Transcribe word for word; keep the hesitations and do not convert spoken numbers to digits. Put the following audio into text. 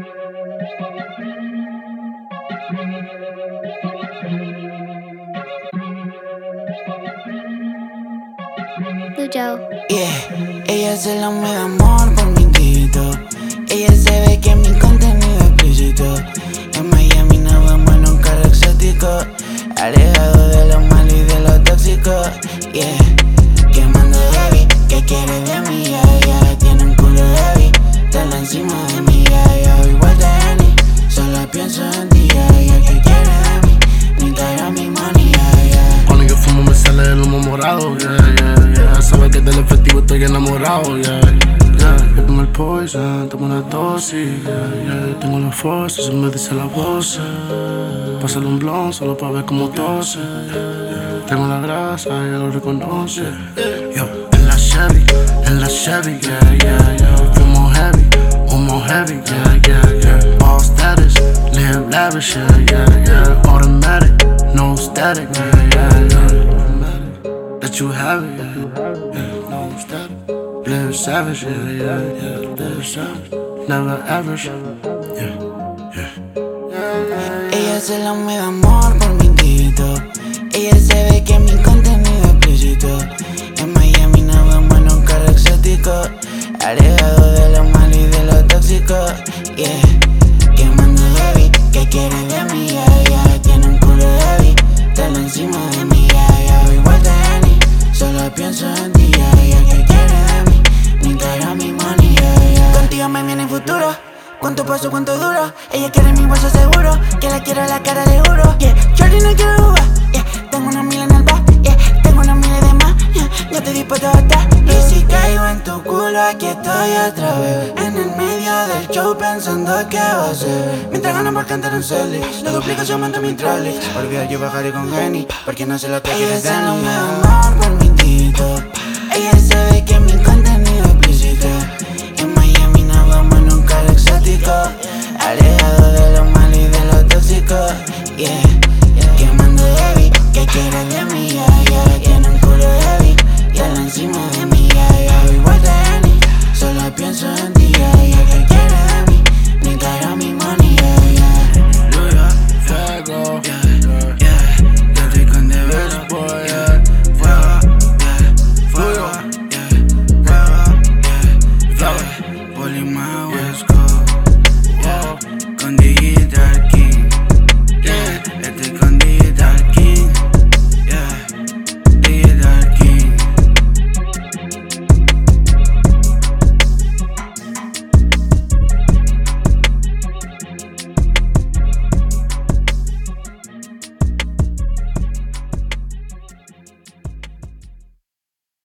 Lucho. Yeah, ella se la me da amor por mi tito. Ella se ve que mi contenido es explícito. En Miami nos vamos en un carro exótico, alejado de lo malo y de lo tóxico. Yeah, quemando heavy, ¿qué quiere de mí? Yeah, yeah. Tiene un culo heavy, tela encima de mí. Yeah, yeah. Igual de Annie, solo pienso en ti. Yeah, yeah. ¿Qué quiere de mí? Mi cara, mi money. Yeah, yeah. Cuando yo fumo me sale el humo morado. Yeah, yeah, yeah. Sabe que del efectivo estoy enamorado. Yeah, yeah. Yo tengo el poison, tomo una dosis. Yeah, yeah. Tengo la fuerza, se me dice la voz. Pásale un blond solo pa' ver cómo tose. Yeah. Tengo la grasa, ella lo reconoce. Yo, en la Chevy, en la Chevy, yeah, yeah, yeah. Fumo heavy, humo heavy, yeah, yeah, yeah. All status, live lavish, yeah, yeah, yeah. Automatic, no static, yeah, yeah, yeah. That you have it, yeah, yeah. No static, live savage, yeah, yeah, yeah. Live savage, never average, yeah, yeah. Ella se la me da amor por mi tito. Ella se ve que mi contenido es explícito. En Miami nos vamos en un carro exótico, alejado de lo malo y de lo tóxico. Yeah, quemando heavy, ¿qué quiere de mí? Yeah, yeah. Tiene un culo heavy, tela encima de mí. Yeah, yeah. Igual de Annie, solo pienso en ti. Yeah, yeah. ¿Qué quiere de mí? Mi cara, mi money. Yeah, yeah. Contigo me viene el futuro. Cuánto paso, cuánto duro. Ella quiere mi bolso seguro, que la quiero a la cara de juro. Yeah, Jordi no quiero uva. Yeah, tengo una mil en el bar. Yeah, tengo una mil de más. Yeah, ya te dispuesto a estar. Y si caigo en tu culo, aquí estoy otra vez. En el medio del show pensando qué va a hacer. Mientras gano por cantar un soli, la duplicación manda mi trolley. Olvidar yo bajaré con Jenny, porque no sé lo que quieres de mí. Ella se lo me da amor por mi tito.